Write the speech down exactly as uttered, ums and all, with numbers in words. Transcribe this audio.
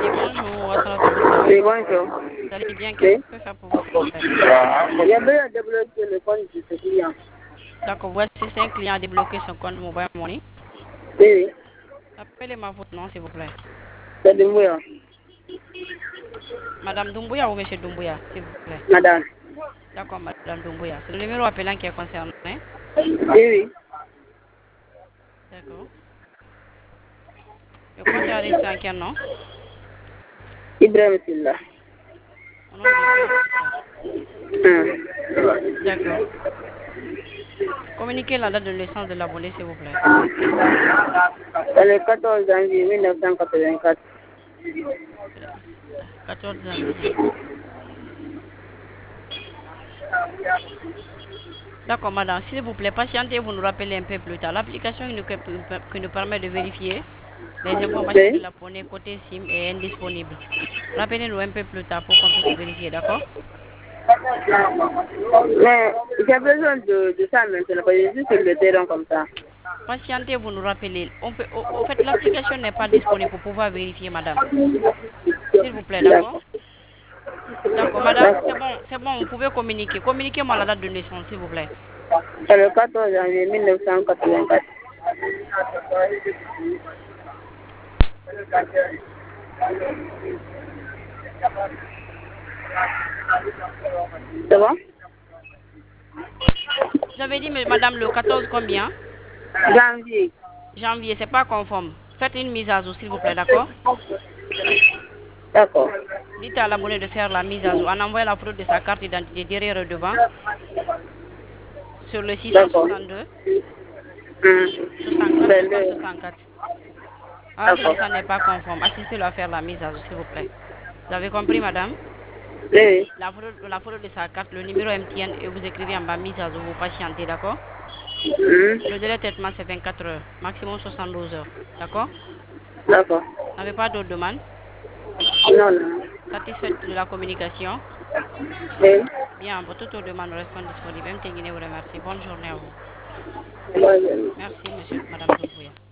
Oui, bonjour, Assalatu Boussalam. Oui, bonjour. Vous allez bien? Qu'est-ce que je peux faire pour vous, s'il vous plaît? J'aimerais à débloquer le compte de ce client. D'accord, voici c'est un client a débloqué son compte Mobile Money. Oui, oui. Appelez-moi votre nom, s'il vous plaît. C'est de moi. Madame Doumbouya ou Monsieur Doumbouya, s'il vous plaît. Madame. D'accord, Madame Doumbouya. C'est le numéro appelant qui est concerné. Oui, oui. D'accord. Le compte est enregistré en quel nom? Ibrahim Silla. Au nom de Ibrahim. Hum. D'accord. Communiquez la date de naissance de l'abonné, s'il vous plaît. C'est le quatorze janvier mille neuf cent quatre-vingt-quatre. quatorze janvier. D'accord, madame. S'il vous plaît, patientez, vous nous rappelez un peu plus tard. L'application qui nous, qui nous permet de vérifier les informations de Oui. l'abonné côté SIM est indisponible. Rappelez-nous un peu plus tard pour qu'on puisse vérifier, d'accord? Mais j'ai besoin de, de ça maintenant, parce que je suis sur le terrain comme ça. Patientez, vous nous rappelez. On peut, au, au fait, l'application n'est pas disponible pour pouvoir vérifier, madame. S'il vous plaît, d'accord? D'accord, madame, c'est bon, c'est bon, vous pouvez communiquer. Communiquez-moi la date de naissance, s'il vous plaît. C'est le quatorze janvier mille neuf cent quatre-vingt-quatre. C'est bon? J'avais dit, mais madame, le quatorze combien? Janvier. Janvier, c'est pas conforme. Faites une mise à jour, s'il vous plaît, d'accord? D'accord. Dites à l'abonné de faire la mise à jour. En envoyant la photo de sa carte d'identité derrière et devant sur le six cent soixante-deux Hum. soixante-quatre C'est soixante le... soixante-quatre. Ah, si ça n'est pas conforme, assistez-le à faire la mise à jour, s'il vous plaît. Vous avez compris, madame? Oui. La photo, la photo de sa carte, le numéro M T N, et vous écrivez en bas mise à jour, vous patientez, d'accord? Hum. Le délai de traitement, c'est vingt-quatre heures, maximum soixante-douze heures, d'accord? D'accord. Vous n'avez pas d'autres demandes? Non, non. Satisfaite de la communication? Oui. Bien, vos toutes vos demandes restent disponibles. M T N vous remercie. Bonne journée à vous. Bonne journée. Merci, monsieur, madame Doumbouya.